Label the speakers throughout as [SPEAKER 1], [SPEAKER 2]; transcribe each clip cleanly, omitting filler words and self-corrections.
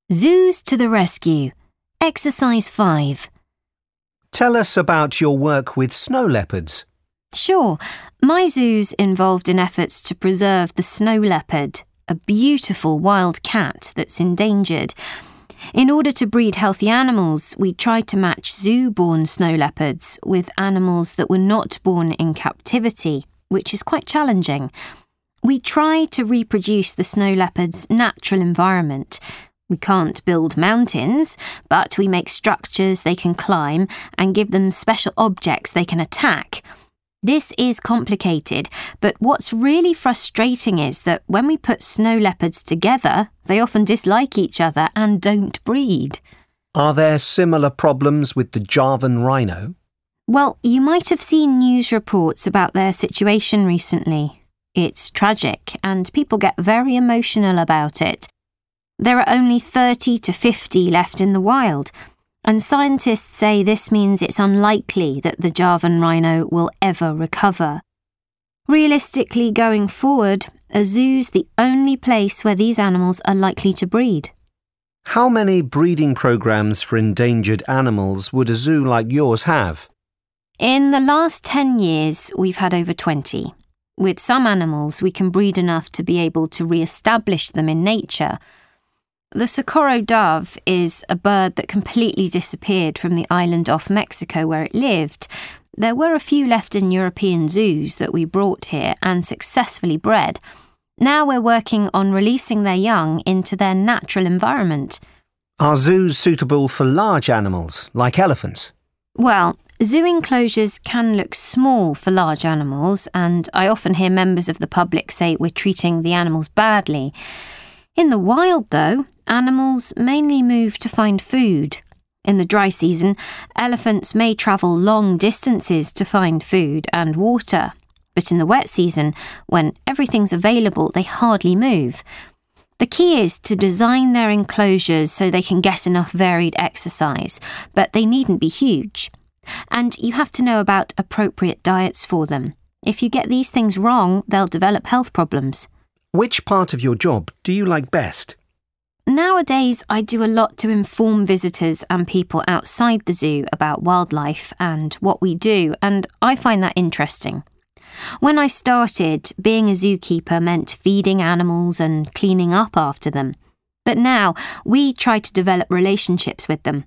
[SPEAKER 1] Zoos to the rescue. Exercise 5.
[SPEAKER 2] Tell us about your work with snow leopards.
[SPEAKER 1] Sure, my zoo's involved in efforts to preserve the snow leopard, a beautiful wild cat that's endangered. In order to breed healthy animals, we tried to match zoo-born snow leopards with animals that were not born in captivity, which is quite challenging. We try to reproduce the snow leopard's natural environment. We can't build mountains, but we make structures they can climb and give them special objects they can attack. This is complicated, but what's really frustrating is that when we put snow leopards together, they often dislike each other and don't breed.
[SPEAKER 2] Are there similar problems with the Javan rhino?
[SPEAKER 1] Well, you might have seen news reports about their situation recently. It's tragic, and people get very emotional about it. There are only 30 to 50 left in the wild, and scientists say this means it's unlikely that the Javan rhino will ever recover. Realistically, going forward, a zoo's the only place where these animals are likely to breed.
[SPEAKER 2] How many breeding programs for endangered animals would a zoo like yours have?
[SPEAKER 1] In the last 10 years, we've had over 20. With some animals, we can breed enough to be able to re-establish them in nature. The Socorro dove is a bird that completely disappeared from the island off Mexico where it lived. There were a few left in European zoos that we brought here and successfully bred. Now we're working on releasing their young into their natural environment.
[SPEAKER 2] Are zoos suitable for large animals, like elephants?
[SPEAKER 1] Well, zoo enclosures can look small for large animals, and I often hear members of the public say we're treating the animals badly. In the wild, though, animals mainly move to find food. In the dry season, elephants may travel long distances to find food and water. But in the wet season, when everything's available, they hardly move. The key is to design their enclosures so they can get enough varied exercise, but they needn't be huge. And you have to know about appropriate diets for them. If you get these things wrong, they'll develop health problems.
[SPEAKER 2] Which part of your job do you like best?
[SPEAKER 1] Nowadays, I do a lot to inform visitors and people outside the zoo about wildlife and what we do, and I find that interesting. When I started, being a zookeeper meant feeding animals and cleaning up after them. But now, we try to develop relationships with them.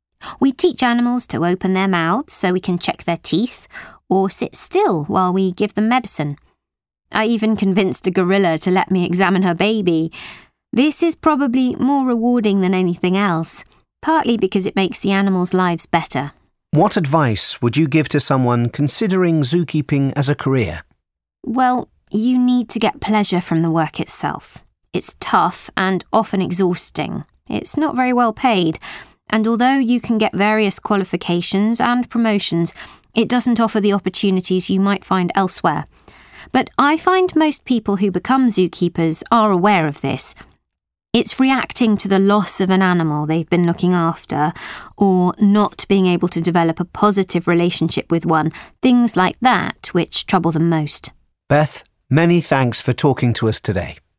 [SPEAKER 1] We teach animals to open their mouths so we can check their teeth, or sit still while we give them medicine. I even convinced a gorilla to let me examine her baby. This is probably more rewarding than anything else, partly because it makes the animals' lives better.
[SPEAKER 2] What advice would you give to someone considering zookeeping as a career?
[SPEAKER 1] Well, you need to get pleasure from the work itself. It's tough and often exhausting. It's not very well paid, and although you can get various qualifications and promotions, it doesn't offer the opportunities you might find elsewhere. But I find most people who become zookeepers are aware of this. It's reacting to the loss of an animal they've been looking after, or not being able to develop a positive relationship with one, things like that which trouble them most.
[SPEAKER 2] Beth, many thanks for talking to us today.